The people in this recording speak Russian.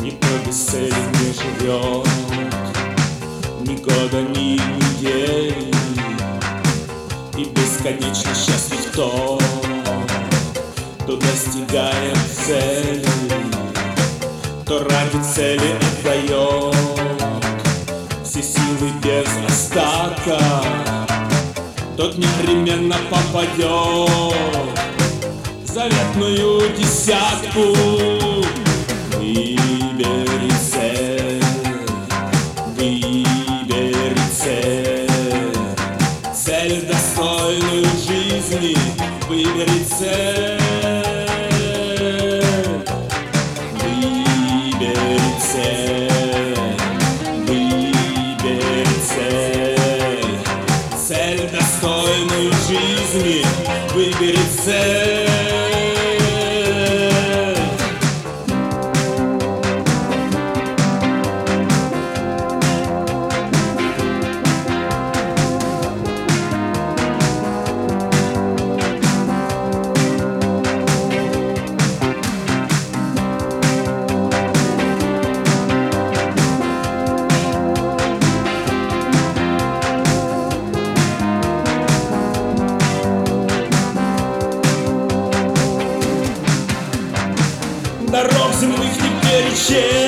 Никто без цели не живет ни года, ни недели. И бесконечно счастлив тот, кто достигает цели, кто ради цели отдает все силы без остатка. Тот непременно попадет в заветную десятку. Выбери цель, выбери цель, цель достойную жизни. Выбери цель, выбери цель, выбери цель, цель достойную жизни. Выбери цель. Дорог земных не перечесть.